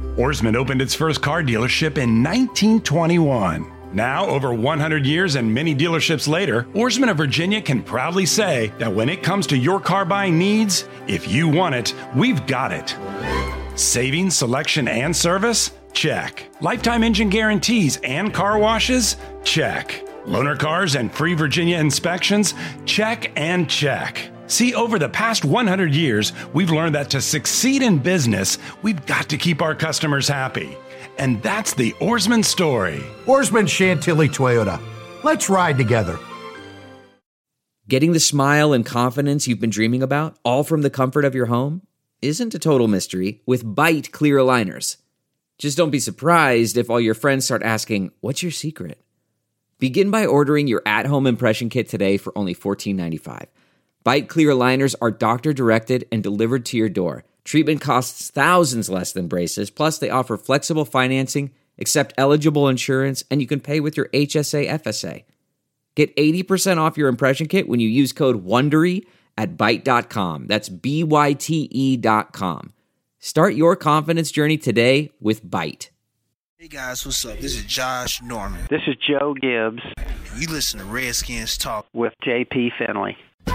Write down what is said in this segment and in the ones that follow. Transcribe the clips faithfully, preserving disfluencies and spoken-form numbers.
Ourisman opened its first car dealership in nineteen twenty-one. Now, over one hundred years and many dealerships later, Ourisman of Virginia can proudly say that when it comes to your car buying needs, if you want it, we've got it. Savings, selection, and service? Check. Lifetime engine guarantees and car washes? Check. Loaner cars and free Virginia inspections? Check and check. See, over the past one hundred years, we've learned that to succeed in business, we've got to keep our customers happy. And that's the Ourisman story. Ourisman Chantilly Toyota. Let's ride together. Getting the smile and confidence you've been dreaming about, all from the comfort of your home, isn't a total mystery with Byte clear aligners. Just don't be surprised if all your friends start asking, "What's your secret?" Begin by ordering your at-home impression kit today for only fourteen ninety-five. Byte clear aligners are doctor-directed and delivered to your door. Treatment costs thousands less than braces, plus they offer flexible financing, accept eligible insurance, and you can pay with your H S A F S A. Get eighty percent off your impression kit when you use code WONDERY at byte dot com. That's B Y T E dot com. Start your confidence journey today with Byte. Hey guys, what's up? This is Josh Norman. This is Joe Gibbs. You listen to Redskins Talk with J P Finley.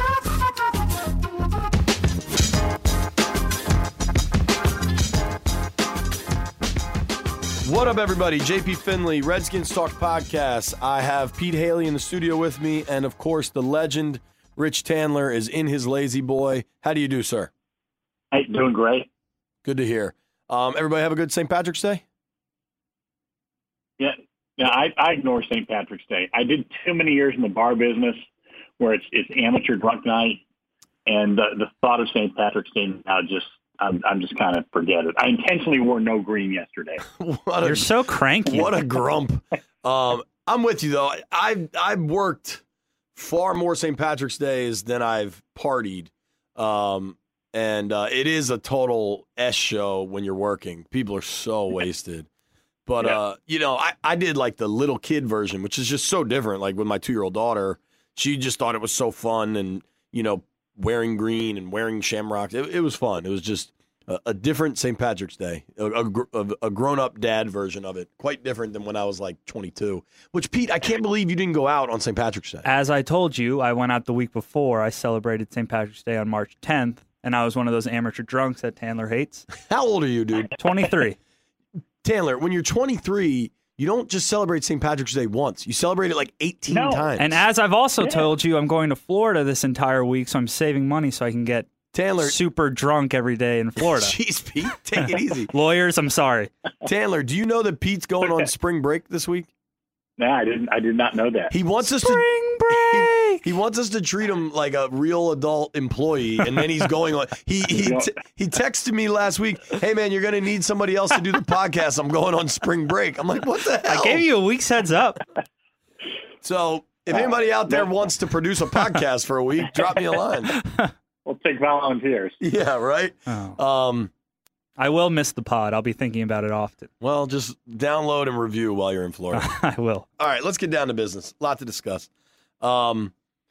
What up, everybody? J P Finley, Redskins Talk Podcast. I have Pete Haley in the studio with me, and of course, the legend, Rich Tandler, is in his lazy boy. How do you do, sir? Hey, doing great. Good to hear. Um, everybody have a good Saint Patrick's Day? Yeah, yeah. I, I ignore Saint Patrick's Day. I did too many years in the bar business where it's it's amateur drunk night, and the, the thought of Saint Patrick's Day now just I'm, I'm just kind of forget it. I intentionally wore no green yesterday. What a, You're so cranky. What a grump. um, I'm with you, though. I've, I've worked far more Saint Patrick's Days than I've partied. Um, and uh, it is a total S show when you're working. People are so wasted. But, yeah. uh, you know, I, I did like the little kid version, which is just so different. Like with my two-year-old daughter, she just thought it was so fun and, you know, wearing green and wearing shamrocks. It, it was fun. It was just a, a different Saint Patrick's Day, a, a, a grown-up dad version of it. Quite different than when I was like twenty-two. Which, Pete, I can't believe you didn't go out on Saint Patrick's Day. As I told you, I went out the week before. I celebrated Saint Patrick's Day on March tenth, and I was one of those amateur drunks that Tandler hates. How old are you, dude? twenty-three. Tandler, when you're twenty-three, you don't just celebrate Saint Patrick's Day once. You celebrate it like eighteen no. times. And as I've also yeah. told you, I'm going to Florida this entire week, so I'm saving money so I can get Tandler, super drunk every day in Florida. Jeez, Pete, take it easy. Lawyers, I'm sorry. Tandler, do you know that Pete's going on spring break this week? No, I didn't. I did not know that. He wants us Spring to break. He, he wants us to treat him like a real adult employee, and then he's going on. He he t- he texted me last week. Hey man, you're going to need somebody else to do the podcast. I'm going on spring break. I'm like, what the hell? I gave you a week's heads up. So if anybody out there wants to produce a podcast for a week, drop me a line. We'll take volunteers. Yeah, right. Oh. Um, I will miss the pod. I'll be thinking about it often. well, just download and review while you're in Florida. I will. All right, let's get down to business. A lot to discuss. Um,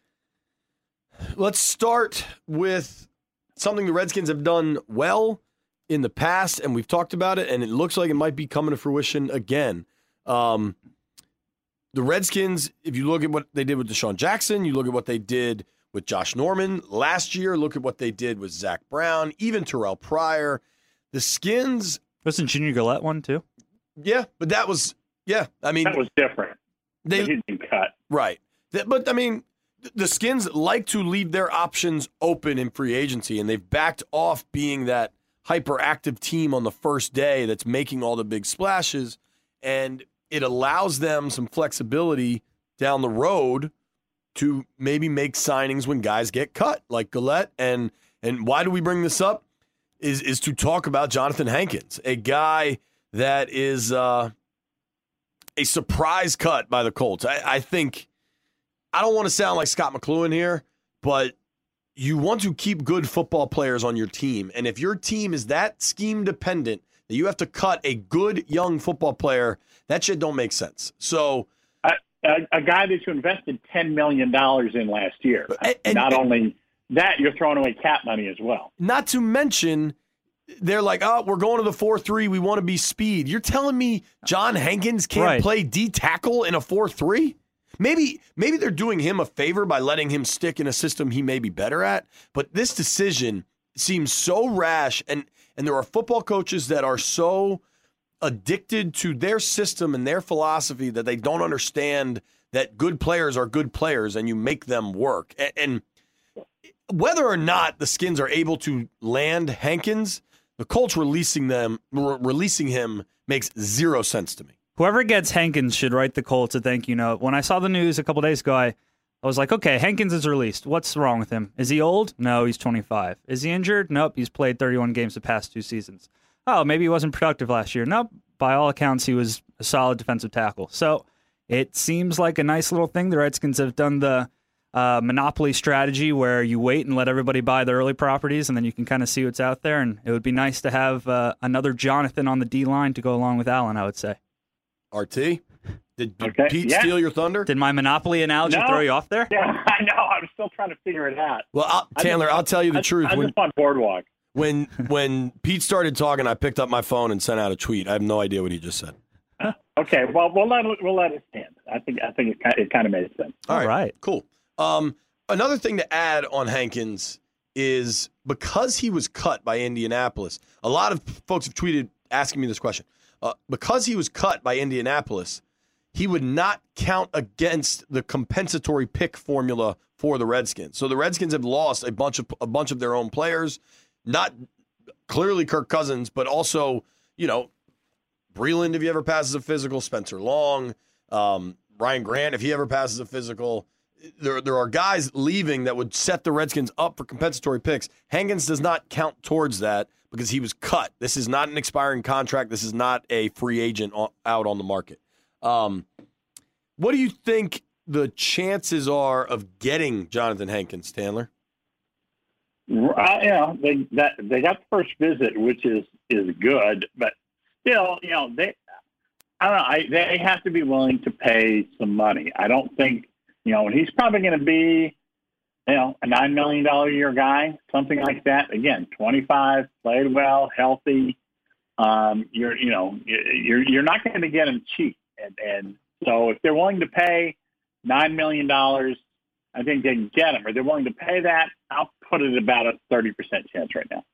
let's start with something the Redskins have done well in the past, and we've talked about it, and it looks like it might be coming to fruition again. Um, the Redskins, if you look at what they did with Deshaun Jackson, you look at what they did with Josh Norman last year, look at what they did with Zach Brown, even Terrell Pryor. The Skins... Wasn't Junior Gillette one, too? Yeah, but that was... Yeah, I mean... That was different. They he didn't cut. Right. But, I mean, the Skins like to leave their options open in free agency, and they've backed off being that hyperactive team on the first day that's making all the big splashes, and it allows them some flexibility down the road to maybe make signings when guys get cut, like Gillette. And and why do we bring this up? Is is to talk about Jonathan Hankins, a guy that is uh, a surprise cut by the Colts. I, I think, I don't want to sound like Scott McLuhan here, but you want to keep good football players on your team. And if your team is that scheme dependent that you have to cut a good young football player, that shit don't make sense. So A, a, a guy that you invested ten million dollars in last year. And, and, Not only that, you're throwing away cap money as well. Not to mention, they're like, oh, we're going to the four three. We want to be speed. You're telling me John Hankins can't Right. play D tackle in a four three? Maybe maybe they're doing him a favor by letting him stick in a system he may be better at. But this decision seems so rash, and and there are football coaches that are so addicted to their system and their philosophy that they don't understand that good players are good players and you make them work. And, and whether or not the Skins are able to land Hankins, the Colts releasing them, re- releasing him makes zero sense to me. Whoever gets Hankins should write the Colts a thank you note. When I saw the news a couple days ago, I, I was like, okay, Hankins is released. What's wrong with him? Is he old? No, he's twenty-five. Is he injured? Nope, he's played thirty-one games the past two seasons. Oh, maybe he wasn't productive last year. Nope, by all accounts, he was a solid defensive tackle. So it seems like a nice little thing. The Redskins have done the uh, monopoly strategy where you wait and let everybody buy the early properties, and then you can kind of see what's out there. And it would be nice to have uh, another Jonathan on the D-line to go along with Allen, I would say. R T, did, did Okay, Pete yeah. steal your thunder? Did my monopoly analogy No. throw you off there? Yeah, I know. I'm still trying to figure it out. Well, I'll, I Taylor, just- I'll tell you the I, truth. I'm When, just on Boardwalk. when when Pete started talking, I picked up my phone and sent out a tweet. I have no idea what he just said. Okay, well, we'll let it, we'll let it stand. I think I think it, ki- it kind of made sense. All right. Cool. Um, another thing to add on Hankins is because he was cut by Indianapolis, a lot of folks have tweeted asking me this question. Uh, because he was cut by Indianapolis, he would not count against the compensatory pick formula for the Redskins. So the Redskins have lost a bunch of a bunch of their own players, not clearly Kirk Cousins, but also, you know, Breland, if he ever passes a physical, Spencer Long, um, Ryan Grant, if he ever passes a physical. There, there are guys leaving that would set the Redskins up for compensatory picks. Hankins does not count towards that because he was cut. This is not an expiring contract. This is not a free agent o- out on the market. Um, what do you think the chances are of getting Jonathan Hankins, Tandler? Uh, you know, they that they got the first visit, which is is good, but still, you know, they I don't know. I, they have to be willing to pay some money. I don't think, you know, and he's probably going to be, you know, a nine million dollar a year guy, something like that. Again, twenty-five, played well, healthy. Um, you're, you know, you're you're not going to get him cheap, and and so if they're willing to pay nine million dollars, I think they can get him. Or they're willing to pay that, I'll put it about a thirty percent chance right now.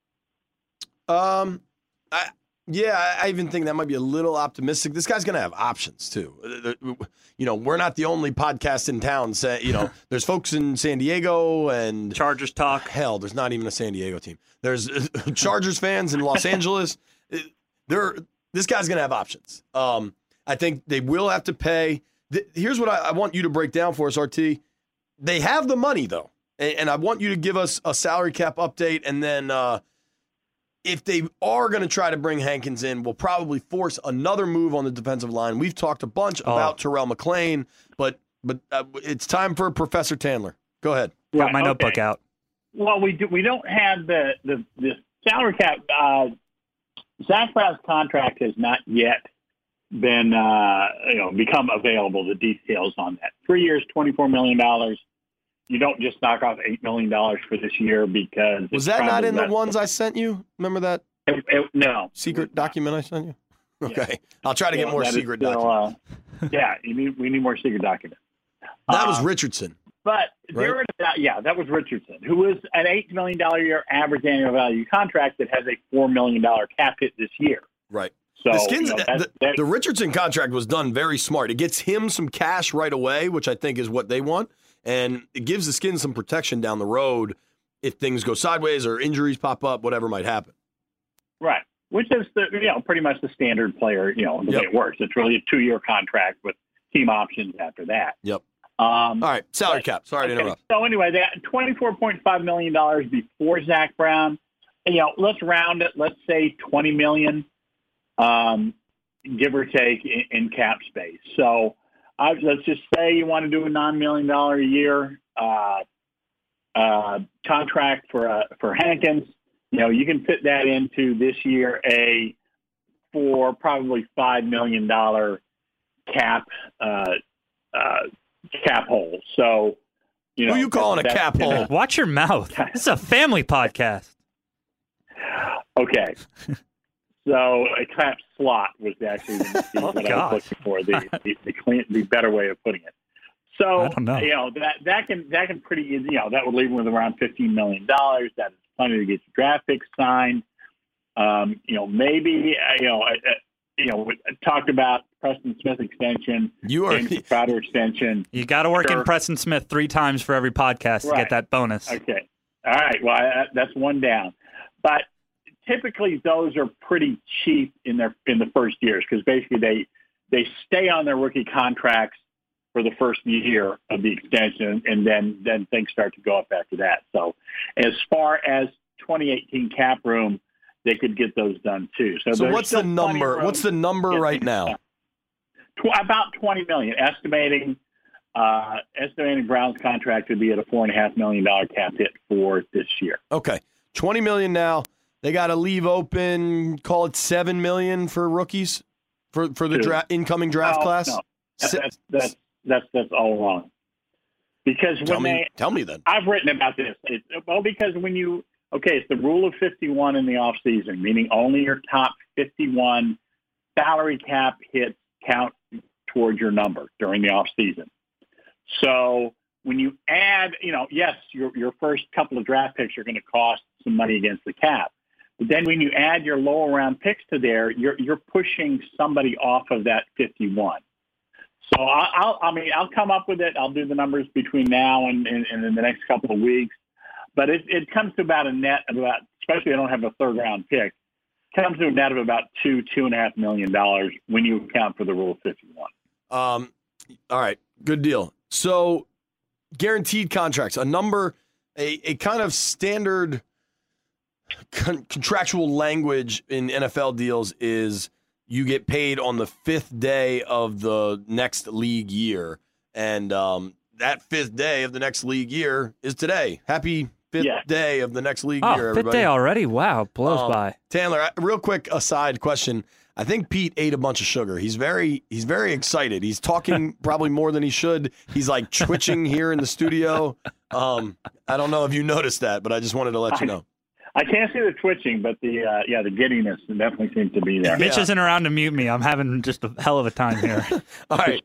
Um, I. Yeah, I even think that might be a little optimistic. This guy's going to have options, too. You know, we're not the only podcast in town. Say, you know, there's folks in San Diego and Chargers talk. Hell, there's not even a San Diego team. There's Chargers fans in Los Angeles. There, this guy's going to have options. Um, I think they will have to pay. Here's what I, I want you to break down for us, R T. They have the money, though. And, and I want you to give us a salary cap update, and then uh, if they are going to try to bring Hankins in, we'll probably force another move on the defensive line. We've talked a bunch Oh. about Terrell McClain, but but uh, it's time for Professor Tandler. Go ahead. Got my Right, notebook okay. out. Well, we do. We don't have the the, the salary cap. Uh, Zach Brown's contract has not yet been uh, you know become available. The details on that. Three years, twenty four million dollars. You don't just knock off eight million dollars for this year because Was it's that not probably in the less- ones I sent you? Remember that It, it, no secret document I sent you? Okay. I'll try to Yeah, get more that is secret still, documents. uh, yeah, you need, we need more secret documents. That was Uh, Richardson. But there is that, yeah, that was Richardson, who is an eight million dollars a year average annual value contract that has a four million dollars cap hit this year. Right. So the, Skins, you know, that's, the, that's, the Richardson contract was done very smart. It gets him some cash right away, which I think is what they want, and it gives the Skins some protection down the road if things go sideways or injuries pop up, whatever might happen. right, which is the you know pretty much the standard player, you know, the Yep. way it works. It's really a two-year contract with team options after that. Yep. Um, All right, salary but- cap. Sorry to okay, interrupt. So anyway, they got twenty-four point five million dollars before Zach Brown. And, you know, let's round it. Let's say twenty million dollars, um, give or take, in, in cap space. So I, let's just say you want to do a nine million dollars a year uh, uh, contract for uh, for Hankins. You know, you can fit that into this year a for probably five million dollars cap uh, uh, cap hole. So, you know, Who you calling a that- cap that- hole? Watch your mouth. This is a family podcast. Okay. So a cap slot was actually the, Oh, what I gosh. was looking for, the the, the, clean, the better way of putting it. So I don't know. you know that that can that can pretty you know that would leave him with around fifteen million dollars. That is plenty to get your draft picks signed. Um, you know maybe uh, you know uh, you know we talked about Preston Smith extension, You are James Crowder extension. You got to work Sure. in Preston Smith three times for every podcast to Right. get that bonus. Okay. All right. Well, I, that's one down. But typically, those are pretty cheap in their in the first years because basically they they stay on their rookie contracts for the first year of the extension, and then then things start to go up after that. So, as far as twenty eighteen cap room, they could get those done too. So, So there's what's the still plenty number? room What's the number to get right things now? done. Tw- about twenty million, estimating. Uh, estimating Brown's contract to be at a four and a half million dollar cap hit for this year. Okay, twenty million now. They got to leave open. Call it seven million for rookies for for the Two. dra- incoming draft No, class. no. That's, Si- that's that's that's that's all wrong. Because tell when me, they, tell me then. I've written about this. It, well, because when you okay, it's the rule of fifty-one in the off season, meaning only your top fifty-one salary cap hits count towards your number during the off season. So when you add, you know, yes, your your first couple of draft picks are going to cost some money against the cap. But then when you add your lower round picks to there, you're you're pushing somebody off of that fifty-one. So I, I'll, I mean, I'll come up with it. I'll do the numbers between now and, and, and in the next couple of weeks. But it, it comes to about a net of about, especially I don't have a third round pick, comes to a net of about two, two and a half million dollars when you account for the rule of fifty-one. Um, all right, good deal. So guaranteed contracts, a number, a, a kind of standard con- contractual language in N F L deals is you get paid on the fifth day of the next league year. And um, that fifth day of the next league year is today. Happy fifth Yeah. day of the next league Oh, year, fifth everybody. day already? Wow, blows Um, by. Taylor, I- real quick aside question. I think Pete ate a bunch of sugar. He's very he's very excited. He's talking probably more than he should. He's like twitching here in the studio. Um, I don't know if you noticed that, but I just wanted to let you know. I can't see the twitching, but the uh, yeah, the giddiness definitely seems to be there. Mitch isn't around to mute me. I'm having just a hell of a time here. All right,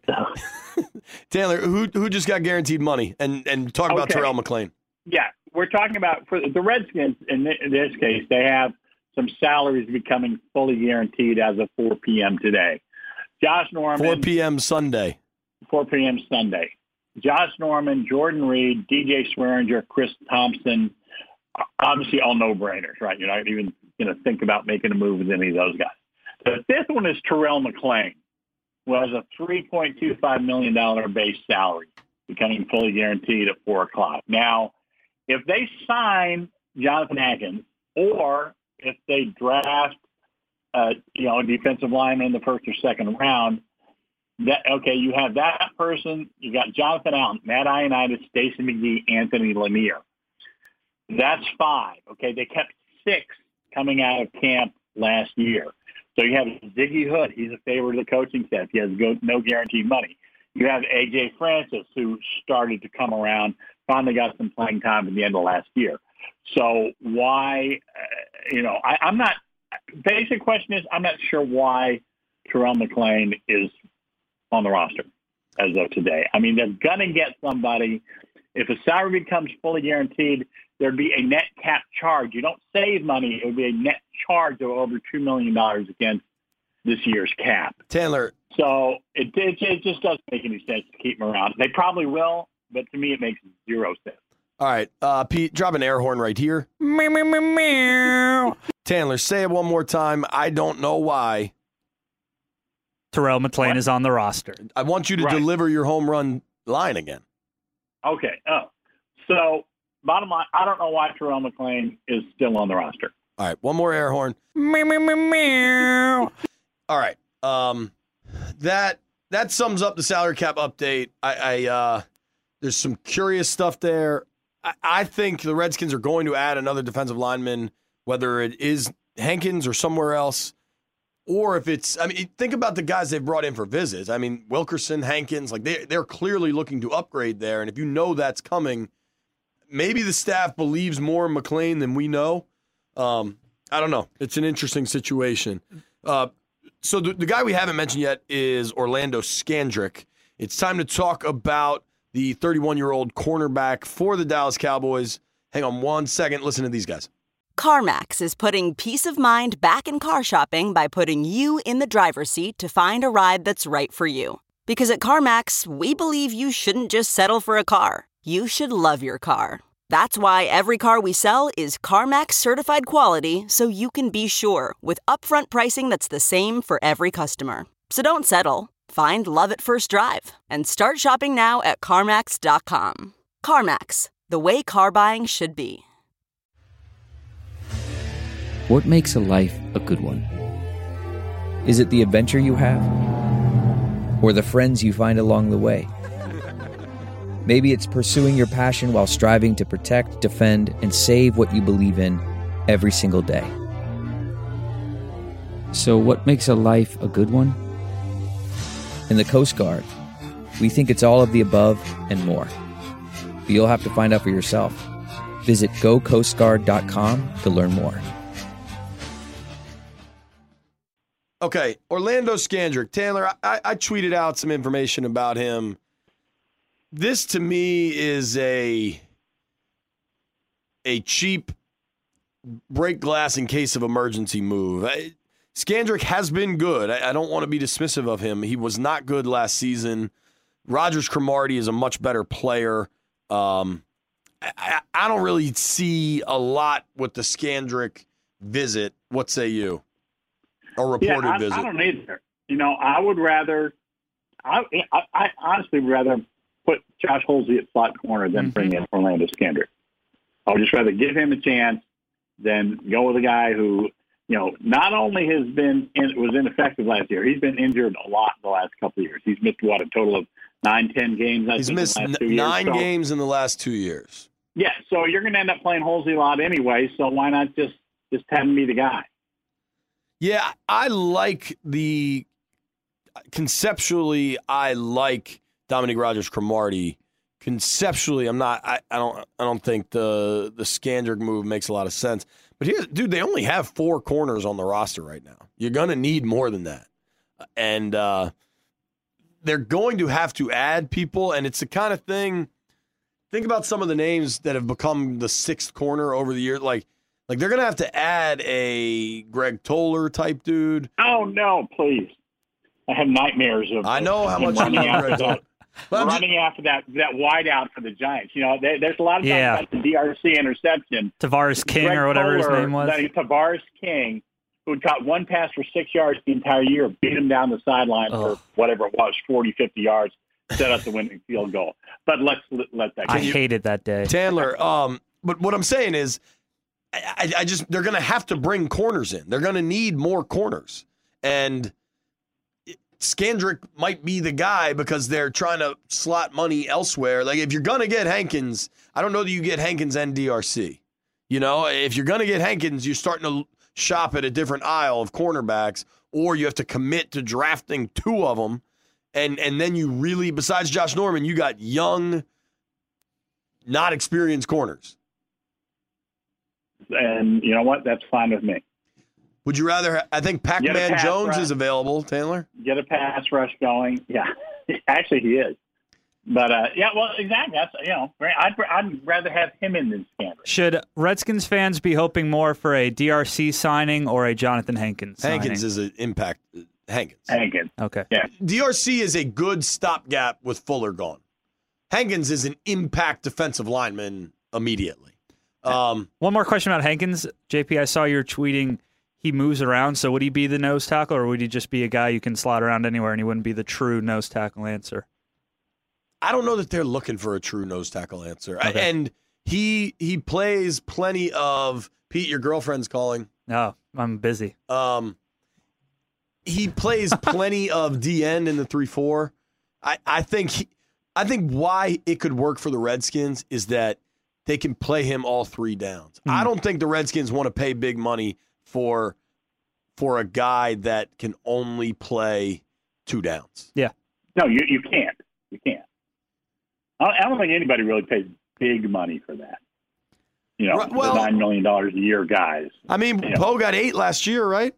Taylor, who who just got guaranteed money? And and talk about Okay. Terrell McClain. Yeah, we're talking about for the Redskins in thi- in this case, they have some salaries becoming fully guaranteed as of four p.m. today. Josh Norman, four p.m. Sunday. four p.m. Sunday. Josh Norman, Jordan Reed, D J Swearinger, Chris Thompson, obviously all no-brainers, right? You're not even going to think about making a move with any of those guys. The fifth one is Terrell McClain, who has a three point two five million dollars base salary, becoming fully guaranteed at four o'clock. Now, if they sign Jonathan Hankins, or if they draft, uh, you know, a defensive lineman in the first or second round, that okay, you have that person. You got Jonathan Allen, Matt Ioannidis, Stacey McGee, Anthony Lanier. That's five. Okay, they kept six coming out of camp last year. So you have Ziggy Hood. He's a favorite of the coaching staff. He has go, no guaranteed money. You have A J Francis, who started to come around, finally got some playing time at the end of last year. So why, uh, you know, I, I'm not, basic question is, I'm not sure why Terrell McClain is on the roster as of today. I mean, they're going to get somebody. If a salary becomes fully guaranteed, there'd be a net cap charge. You don't save money. It would be a net charge of over two million dollars against this year's cap. Taylor. So it, it, it just doesn't make any sense to keep them around. They probably will, but to me it makes zero sense. All right, uh, Pete, drop an air horn right here. Taylor, say it one more time. I don't know why. Terrell McClain What? is on the roster. I want you to Right. deliver your home run line again. Okay. Oh, so bottom line, I don't know why Terrell McClain is still on the roster. All right, one more air horn. All right. Um, that that sums up the salary cap update. I, I uh, there's some curious stuff there. I, I think the Redskins are going to add another defensive lineman, whether it is Hankins or somewhere else, or if it's. I mean, think about the guys they've brought in for visits. I mean, Wilkerson, Hankins, like they they're clearly looking to upgrade there. And if you know that's coming, maybe the staff believes more in McClain than we know. Um, I don't know. It's an interesting situation. Uh, so the, the guy we haven't mentioned yet is Orlando Scandrick. It's time to talk about the thirty-one-year-old cornerback for the Dallas Cowboys. Hang on one second. Listen to these guys. CarMax is putting peace of mind back in car shopping by putting you in the driver's seat to find a ride that's right for you. Because at CarMax, we believe you shouldn't just settle for a car. You should love your car. That's why every car we sell is CarMax certified quality, so you can be sure with upfront pricing that's the same for every customer. So don't settle. Find love at first drive and start shopping now at CarMax dot com. CarMax, the way car buying should be. What makes a life a good one? Is it the adventure you have? Or the friends you find along the way? Maybe it's pursuing your passion while striving to protect, defend, and save what you believe in every single day. So what makes a life a good one? In the Coast Guard, we think it's all of the above and more. But you'll have to find out for yourself. Visit go coast guard dot com to learn more. Okay, Orlando Scandrick. Taylor, I, I tweeted out some information about him. This, to me, is a a cheap break glass in case of emergency move. I, Scandrick has been good. I, I don't want to be dismissive of him. He was not good last season. Rogers Cromartie is a much better player. Um, I, I, I don't really see a lot with the Scandrick visit. What say you? A reported yeah, I, visit. I don't either. You know, I would rather, I, I, I honestly would rather put Josh Holsey at slot corner than mm-hmm. bring in Orlando Scandrick. I would just rather give him a chance than go with a guy who, you know, not only has been in, was ineffective last year, he's been injured a lot the last couple of years. He's missed, what, a total of nine, ten games, I he's think, missed in the last two n- years. nine so, games in the last two years. Yeah, so you're going to end up playing Holsey a lot anyway, so why not just, just have him be the guy? Yeah, I like the conceptually. I like Dominique Rogers Cromartie. Conceptually, I'm not. I, I don't. I don't think the the Scandrick move makes a lot of sense. But here, dude, they only have four corners on the roster right now. You're gonna need more than that, and uh, they're going to have to add people. And it's the kind of thing. Think about some of the names that have become the sixth corner over the years, like. Like, they're going to have to add a Greg Toller type dude. Oh, no, please. I have nightmares of I know of how much running, you love after, Greg Toller. that, running just, after that that wide out for the Giants. You know, there, there's a lot of yeah. talk about the D R C interception. Tavares King Greg or whatever Toller, his name was. Tavares King, who had caught one pass for six yards the entire year, beat him down the sideline oh. for whatever it was, forty, fifty yards, set up the winning field goal. But let's let that go. I hated that day. Chandler, um, but what I'm saying is, I, I just they're going to have to bring corners in. They're going to need more corners, and Scandrick might be the guy because they're trying to slot money elsewhere. Like if you're going to get Hankins, I don't know that you get Hankins and D R C. You know, if you're going to get Hankins, you're starting to shop at a different aisle of cornerbacks, or you have to commit to drafting two of them, and and then you really, besides Josh Norman, you got young, not experienced corners. And you know what? That's fine with me. Would you rather? I think Pac-Man Jones rush. is available, Taylor. Get a pass rush going. Yeah, actually he is. But uh, yeah, well, exactly. That's you know, I'd I'd rather have him in than Scandrick. Should Redskins fans be hoping more for a D R C signing or a Jonathan Hankins? Hankins signing? is an impact. Hankins. Hankins. Okay. Yeah. D R C is a good stopgap with Fuller gone. Hankins is an impact defensive lineman immediately. Um, One more question about Hankins. J P, I saw you're tweeting he moves around, so would he be the nose tackle, or would he just be a guy you can slot around anywhere and he wouldn't be the true nose tackle answer? I don't know that they're looking for a true nose tackle answer. Okay. And he he plays plenty of, Pete, your girlfriend's calling. No, I'm busy. Um, he plays plenty of D end in the three four. I, I think he, I think why it could work for the Redskins is that they can play him all three downs. Mm. I don't think the Redskins want to pay big money for for a guy that can only play two downs. Yeah. No, you you can't. You can't. I don't think anybody really pays big money for that. you know, Right, well- the nine million dollars a year guys. I mean, You know. Poe got eight last year, right?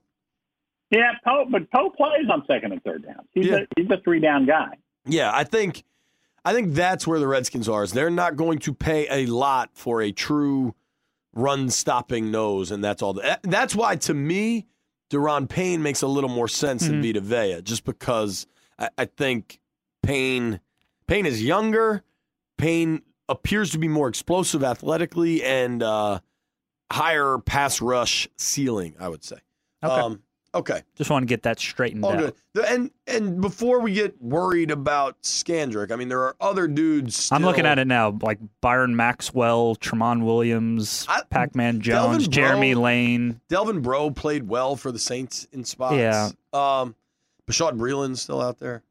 Yeah, Poe, but Poe plays on second and third downs. He's Yeah. a he's a three down guy. Yeah, I think I think that's where the Redskins are. Is they're not going to pay a lot for a true run-stopping nose, and that's all. That, that's why, to me, Deron Payne makes a little more sense Mm-hmm. than Vita Vea, just because I, I think Payne Payne is younger. Payne appears to be more explosive athletically and uh, higher pass rush ceiling, I would say. Okay. Um, okay. Just want to get that straightened All out. good. The- And and before we get worried about Scandrick, I mean, there are other dudes. Still. I'm looking at it now, like Byron Maxwell, Tremont Williams, I- Pac-Man Delvin Jones, Jeremy Breaux- Lane. Delvin Breaux played well for the Saints in spots. Yeah. Um, Bashaud Breeland's still out there.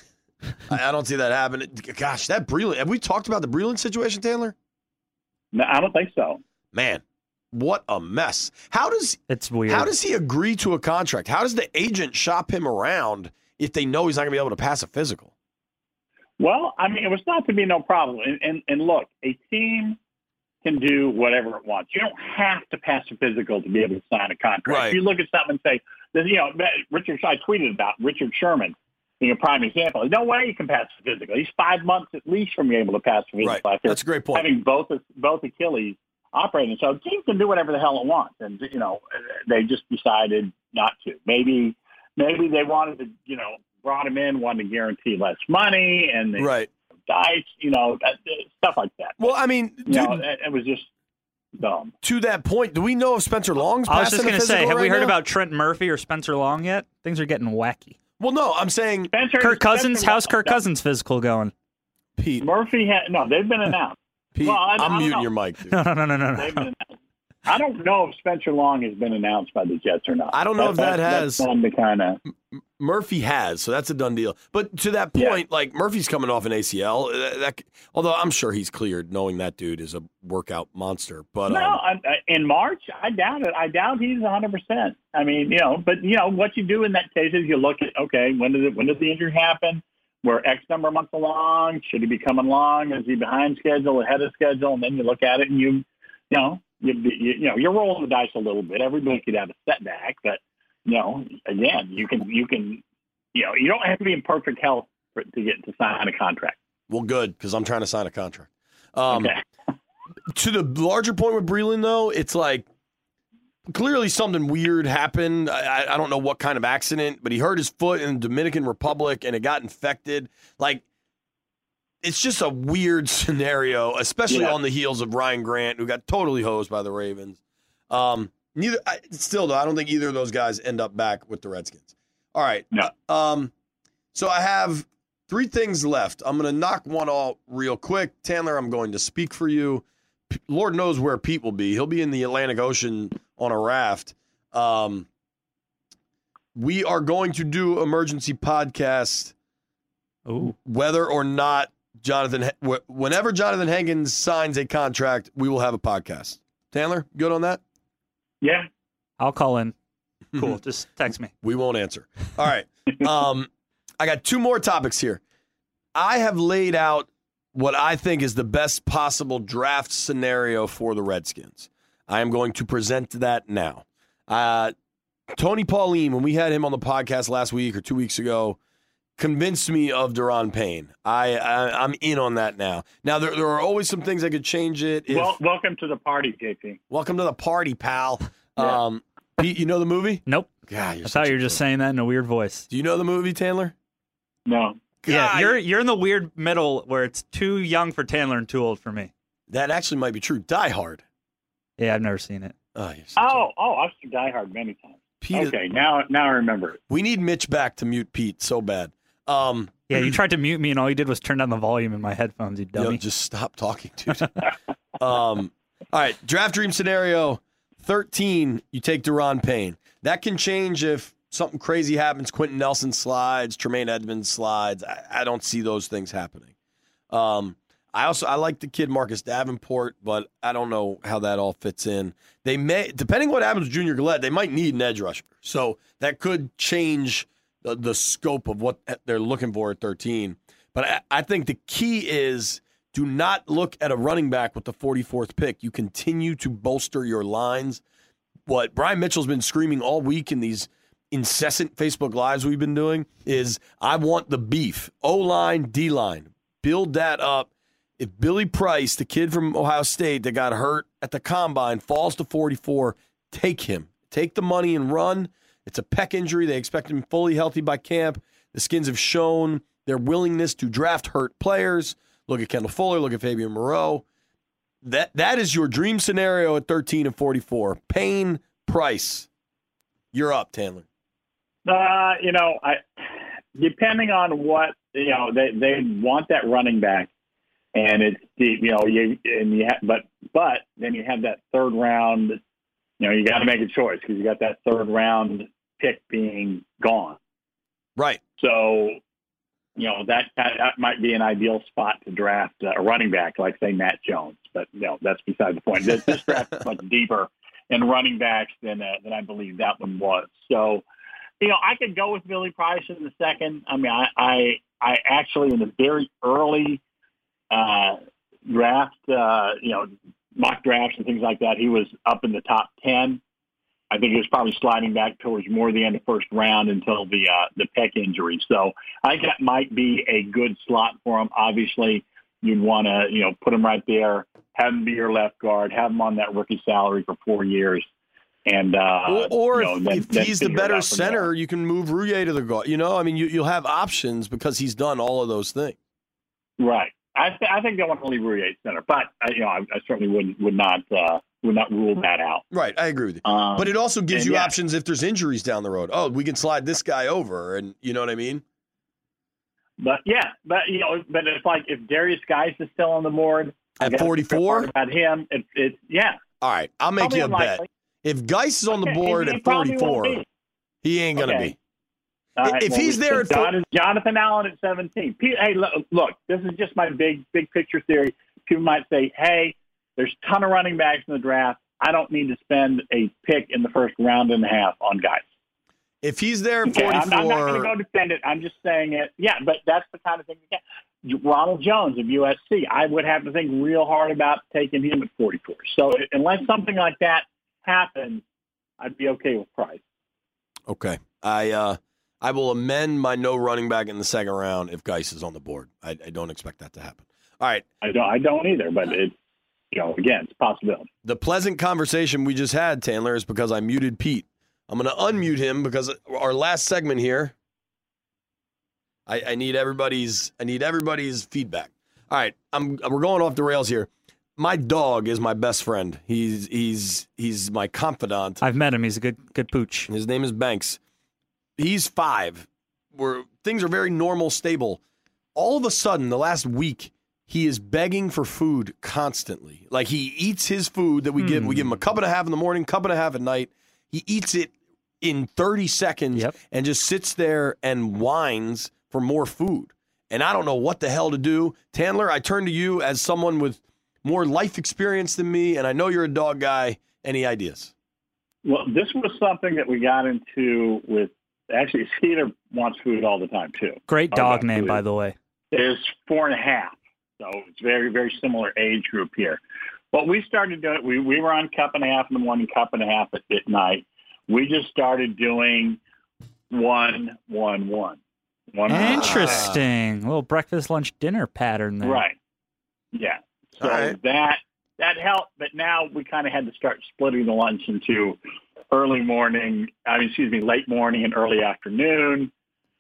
I, I don't see that happening. Gosh, that Breeland. Have we talked about the Breeland situation, Taylor? No, I don't think so. Man, what a mess. How does It's weird. how does he agree to a contract? How does the agent shop him around if they know he's not going to be able to pass a physical? Well, I mean, it was not to be no problem. And, and, and look, a team can do whatever it wants. You don't have to pass a physical to be able to sign a contract. Right. If you look at something and say, you know, Richard, I tweeted about Richard Sherman being a prime example. No way you can pass a physical. He's five months at least from being able to pass a physical. Right. After That's a great point. having both both Achilles operating. So teams can do whatever the hell it wants. And, you know, they just decided not to. Maybe maybe they wanted to, you know, brought him in, wanted to guarantee less money, and they Right. died, you know, that, stuff like that. Well, I mean, dude, You know, it, it was just dumb. to that point, do we know if Spencer Long's I was passing just a going to say, physical have we right heard now? about Trent Murphy or Spencer Long yet? Things are getting wacky. Well, no, I'm saying Spencer, Kirk Cousins, Spencer- how's Kirk no, Cousins' physical going? Pete. Murphy had no. They've been announced. Pete, Well, I- I I'm don't muting know. your mic, dude. No, no, no, no, no. They've been announced. I don't know if Spencer Long has been announced by the Jets or not. I don't know if that that's has. one to kind of. Murphy has, so that's a done deal. But to that Yeah. point, like Murphy's coming off an A C L. That, that- although I'm sure he's cleared, knowing that dude is a workout monster. But No, um, I, I, in March, I doubt it. I doubt he's one hundred percent. I mean, you know, but you know what you do in that case is you look at okay, when did it, when did the injury happen? We're X number of months along. Should he be coming along? Is he behind schedule, ahead of schedule? And then you look at it and you, you know, you, you, you know, you're rolling the dice a little bit. Everybody could have a setback, but you know, again, you can you can, you know, you don't have to be in perfect health for, to get to sign a contract. well, good because I'm trying to sign a contract. Um, Okay. To the larger point with Breland, though, it's like clearly something weird happened. I, I- I don't know what kind of accident, but he hurt his foot in the Dominican Republic and it got infected. Like, it's just a weird scenario, especially Yeah. on the heels of Ryan Grant, who got totally hosed by the Ravens. Um, neither, I, still, though, I don't think either of those guys end up back with the Redskins. All right. No. Um, so I have three things left. I'm going to knock one off real quick. Tandler, I'm going to speak for you. P- Lord knows where Pete will be. He'll be in the Atlantic Ocean on a raft. Um, we are going to do emergency podcast Ooh. whether or not Jonathan, wh- whenever Jonathan Hankins signs a contract, we will have a podcast. Tandler, good on that? Yeah. I'll call in. Cool. Just text me. We won't answer. All right. Um, I got two more topics here. I have laid out what I think is the best possible draft scenario for the Redskins. I am going to present that now. Uh, Tony Pauline, when we had him on the podcast last week or two weeks ago, convinced me of Deron Payne. I, I I'm in on that now. Now there there are always some things that could change it. If, Well, welcome to the party, J P. welcome to the party, pal. Yeah. Um, Pete, you know the movie? Nope. God, you're I such thought a you were just pro. saying that in a weird voice. Do you know the movie, Tandler? No. Yeah, God, you're you're in the weird middle where it's too young for Tandler and too old for me. that actually might be true. Die Hard. Yeah, I've never seen it. Oh, you're such a- Oh, oh, I've seen Die Hard many times. Pete, Okay, now now I remember it. we need Mitch back to mute Pete so bad. Um, Yeah, you tried to mute me and all you did was turn down the volume in my headphones, you you know, dummy. just stop talking, dude. um, all right, draft dream scenario thirteen. You take Deron Payne. That can change if something crazy happens. Quentin Nelson slides, Tremaine Edmonds slides. I, I don't see those things happening. Um, I also I like the kid Marcus Davenport, but I don't know how that all fits in. They may, depending what happens with Junior Gillette, they might need an edge rusher. So that could change the, the scope of what they're looking for at thirteen. But I, I think the key is, Do not look at a running back with the forty-fourth pick. You continue to bolster your lines. What Brian Mitchell's been screaming all week in these incessant Facebook Lives we've been doing is, I want the beef. O-line, D-line. Build that up. If Billy Price, the kid from Ohio State that got hurt at the combine, falls to forty-four, take him. Take the money and run. It's a pec injury. They expect him fully healthy by camp. The Skins have shown their willingness to draft hurt players. Look at Kendall Fuller. Look at Fabian Moreau. That That is your dream scenario at thirteen and forty-four. Payne, Price. You're up, Tandler. Uh, you know, I depending on what, you know, they, they want that running back. And it's, you know, you, and you have, but, but then you have that third round, you know, you got to make a choice because you got that third round pick being gone. Right. So, you know, that, that, that might be an ideal spot to draft a running back, like, say, Matt Jones. But, you know, that's beside the point. This, this draft is much deeper in running backs than, uh, than I believe that one was. So, you know, I could go with Billy Price in the second. I mean, I, I, I actually, in the very early uh, draft, uh, you know, mock drafts and things like that, he was up in the top ten. I think he was probably sliding back towards more the end of first round until the uh, the pec injury. So I think that might be a good slot for him. Obviously, you'd want to, you know, put him right there, have him be your left guard, have him on that rookie salary for four years. And uh, Or, or you know, if, then, if then he's the figure it better out from center, there. you can move Rouye to the guard. You know, I mean, you, you'll have options because he's done all of those things. Right. I, th- I think they want to leave Rouye center, but uh, you know, I, I certainly wouldn't would not uh, would not rule that out. Right, I agree with you. Um, but it also gives and you yeah. options if there's injuries down the road. Oh, we can slide this guy over, and you know what I mean? But yeah, but you know, but it's like if Darius Geis is still on the board At forty-four? about him, it, it yeah. All right, I'll make Probably you a unlikely. bet. If Geis is on the Okay, board he- he at probably won't forty-four, be. he ain't going to Okay. be. All right, If well, he's we- there at John, Jonathan Allen at seventeen. Pe- Hey, look, look, this is just my big big picture theory. People might say, hey, there's a ton of running backs in the draft. I don't need to spend a pick in the first round and a half on guys. If he's there at Okay, I'm, forty-four, I'm not going to go defend it. I'm just saying it. Yeah, but that's the kind of thing we get. Ronald Jones of U S C, I would have to think real hard about taking him at forty-four. So unless something like that happens, I'd be okay with Price. okay, I uh, I will amend my no running back in the second round if Geis is on the board. I, I don't expect that to happen. All right. I don't. I don't either. But it, you know, again, it's a possibility. The pleasant conversation we just had, Tandler, is because I muted Pete. I'm going to unmute him because our last segment here, I, I need everybody's I need everybody's feedback. All right, I'm we're going off the rails here. My dog is my best friend. He's he's he's my confidant. I've met him. He's a good good pooch. His name is Banks. He's five. Where things are very normal, stable. All of a sudden, the last week, he is begging for food constantly. Like he eats his food that we give. We give him a cup and a half in the morning, cup and a half at night. He eats it in thirty seconds Yep. and just sits there and whines for more food. And I don't know what the hell to do. Tandler, I turn to you as someone with more life experience than me, and I know you're a dog guy. Any ideas? Well, this was something that we got into with. Actually, Skeeter wants food all the time too. Great Our dog dog name, food by the way. is four and a half. So it's very, very similar age group here. What we started doing, we, we were on cup and a half in the morning, cup and a half at, at night. We just started doing one, one, one. one Interesting. A little breakfast, lunch, dinner pattern there. Right. Yeah. So right. that that helped, but now we kind of had to start splitting the lunch into early morning, I mean, excuse me, late morning and early afternoon.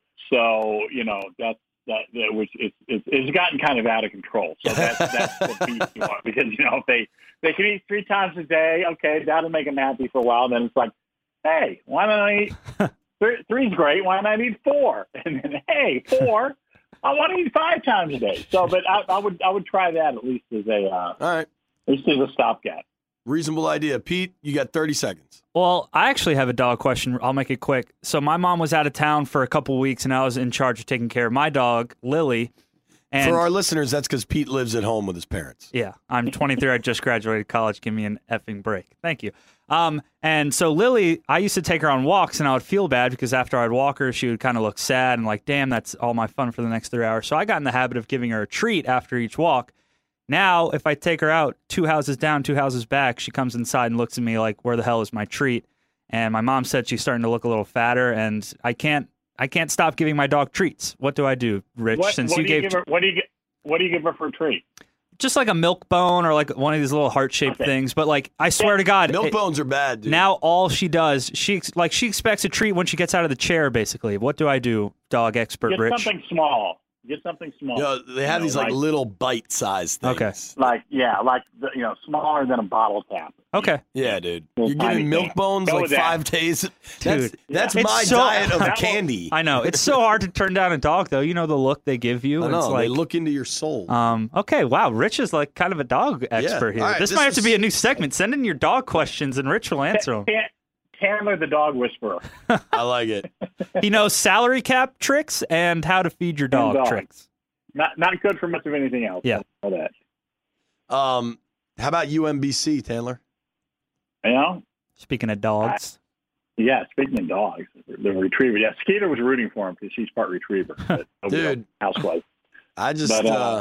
So, you know, that's that, that which it's, it's it's gotten kind of out of control. So that's that's what people want, because you know if they they can eat three times a day, okay, that'll make them happy for a while. Then it's like, hey, why don't I eat three, three's great? Why don't I eat four? And then hey, four, I want to eat five times a day. So, but I, I would I would try that at least as a uh, All right, at least as a stopgap. reasonable idea. Pete, you got thirty seconds. Well, I actually have a dog question. I'll make it quick. So my mom was out of town for a couple weeks, and I was in charge of taking care of my dog, Lily. And For our listeners, that's because Pete lives at home with his parents. yeah, I'm twenty-three. I just graduated college. Give me an effing break. Thank you. Um, and so Lily, I used to take her on walks, and I would feel bad because after I'd walk her, she would kind of look sad and like, damn, that's all my fun for the next three hours. So I got in the habit of giving her a treat after each walk. Now, if I take her out two houses down, two houses back, she comes inside and looks at me like, where the hell is my treat? And my mom said she's starting to look a little fatter, and I can't I can't stop giving my dog treats. What do I do, Rich? What, since what you do gave you give her, what do you get? What do you give her for a treat? Just like a milk bone or like one of these little heart-shaped Okay. things. But like, I swear to God, Milk it- bones are bad, dude. now all she does, she ex- like she expects a treat when she gets out of the chair. Basically, what do I do, dog expert Get Rich? something small. Get something small. You know, they have You know, these like, little bite-sized things. Okay. like yeah, like the, you know, smaller than a bottle cap. Okay, Yeah, dude. Little You're tiny getting milk thing. bones Go like with that. five days. That's, Dude. that's It's my so- diet of That will- candy. I know it's so hard to turn down a dog, though. You know the look they give you. I know. It's like, they look into your soul. Um. Okay. Wow. Rich is like kind of a dog expert here. All right, this, this might have to is- be a new segment. Send in your dog questions, and Rich will answer them. Tan- Chandler the dog whisperer. I like it. He knows salary cap tricks and how to feed your dog dogs. tricks. Not not good for much of anything else. Yeah. I know that. Um, how about U M B C, Taylor? You know. Speaking of dogs, Yeah, speaking of dogs, the retriever. Yeah, Skeeter was rooting for him because she's part retriever. But nobody Dude. else was. I just, But, uh, uh,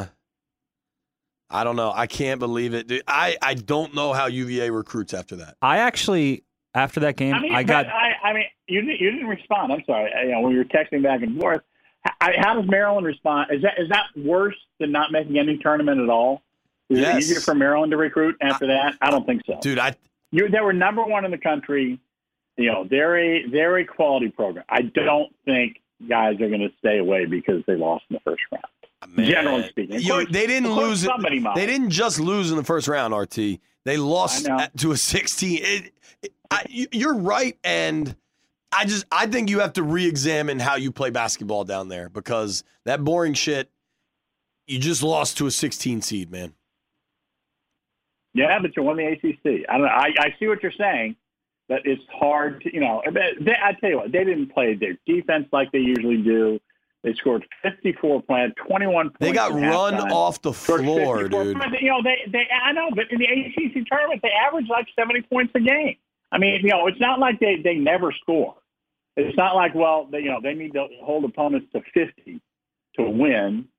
I don't know. I can't believe it, dude. I, I don't know how U V A recruits after that. I actually after that game, I mean, I but got I, I mean, you didn't, you didn't respond. I'm sorry. You know, when you were texting back and forth, how, how does Maryland respond? Is that is that worse than not making any tournament at all? Is Yes. it easier for Maryland to recruit after that? I don't think so. Dude, I You, they were number one in the country. You know, they're a, they're a quality program. I don't think guys are going to stay away because they lost in the first round. man, Generally speaking. Of Yo, course- they didn't of course lose. somebody might. They didn't just lose in the first round, R T. They lost I know. at- to a sixteen. It, it, I, you- you're right, and I just I think you have to re-examine how you play basketball down there because that boring shit. You just lost to a sixteen seed, man. Yeah, but you won the A C C. I don't know. I, I see what you're saying, but it's hard to, you know, they, I tell you what, they didn't play their defense like they usually do. They scored fifty-four points, twenty-one points. They got at run halftime. off the Scored floor, fifty-four dude. points. You know, they, they, I know, but in the A C C tournament, they average like seventy points a game. I mean, you know, it's not like they, they never score. It's not like, well, they, you know, they need to hold opponents to fifty to win.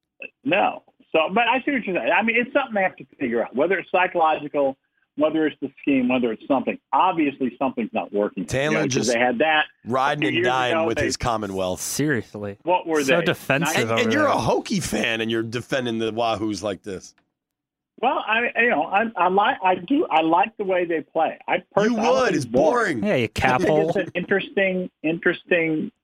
No. So, but I see what you're saying. I mean, it's something they have to figure out, whether it's psychological, whether it's the scheme, whether it's something. Obviously, something's not working. Taylor You know, 'cause just they had that Riding a few and years dying ago, with they- his Commonwealth. seriously. What were so they? defensive And, over and you're there. a Hokie fan, and you're defending the Wahoos like this. Well, I, you know, I, I like, I do, I like the way they play. I You personally, I would. think It's boring. Yeah, you I think capo. it's an interesting, interesting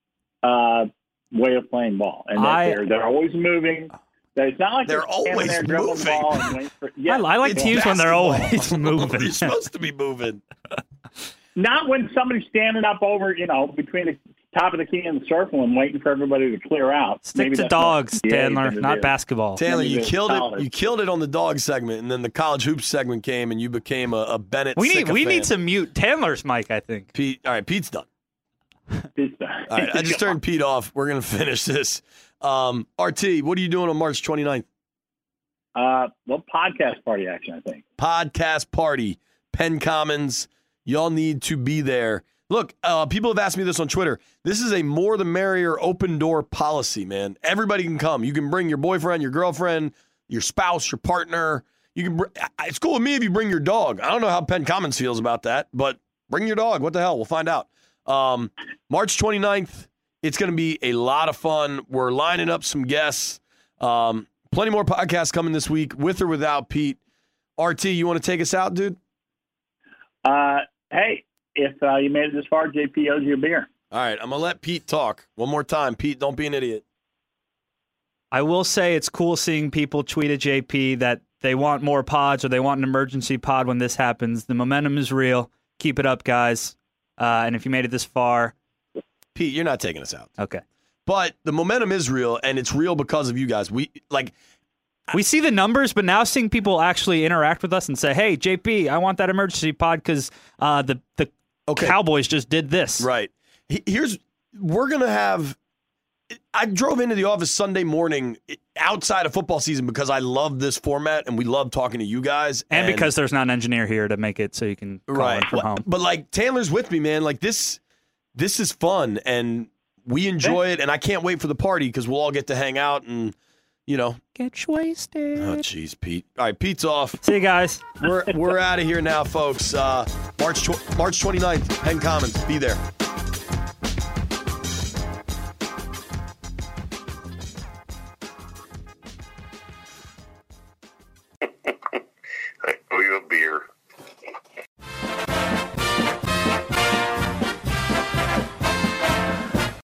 uh, way of playing ball, and that I- they're they're always moving. It's not like They're standing always there dribbling the moving. ball and waiting for, I, yeah, I like It's teams when they're basketball. always moving. You're supposed to be moving. Not when somebody's standing up over, you know, between the top of the key and the circle and waiting for everybody to clear out. Stick Maybe to that's more dogs, N B A Chandler, than it not is. basketball. Taylor, Maybe you it's killed solid. it. You killed it on the dog segment, and then the college hoops segment came, and you became a, a Bennett. We need we sycophant. need to mute Chandler's mic, I think. Pete. All right, Pete's done. It's, All right, I just turned Pete off. We're gonna finish this. Um, R T, what are you doing on March twenty-ninth? Uh, well, podcast party action, I think. Podcast party, Penn Commons. Y'all need to be there. Look, uh, people have asked me this on Twitter. This is a more the merrier open door policy, man. Everybody can come. You can bring your boyfriend, your girlfriend, your spouse, your partner. You can. Br- it's cool with me if you bring your dog. I don't know how Penn Commons feels about that, but bring your dog. What the hell? We'll find out. Um, March twenty-ninth, it's going to be a lot of fun. We're lining up some guests. Um, plenty more podcasts coming this week, with or without Pete. R T, you want to take us out, dude? Uh, hey, if uh, you made it this far, J P owes you a beer. All right, I'm going to let Pete talk. One more time. Pete, don't be an idiot. I will say it's cool seeing people tweet at J P that they want more pods or they want an emergency pod when this happens. The momentum is real. Keep it up, guys. Uh, and if you made it this far, Pete, you're not taking us out. okay. But the momentum is real, and it's real because of you guys. We like We see the numbers, but now seeing people actually interact with us and say, hey, J P, I want that emergency pod because uh, the, the okay, Cowboys just did this. right. He- Here's we're gonna have. I drove into the office Sunday morning outside of football season because I love this format and we love talking to you guys, And, because there's not an engineer here to make it so you can call right in from Well, home. But like Taylor's with me, man. Like this, this is fun and we enjoy it, and I can't wait for the party because we'll all get to hang out and you know. Get wasted. Oh, jeez, Pete. All right, Pete's off. See you guys. We're we're out of here now, folks. Uh, March tw- March twenty-ninth, Penn Commons. Be there.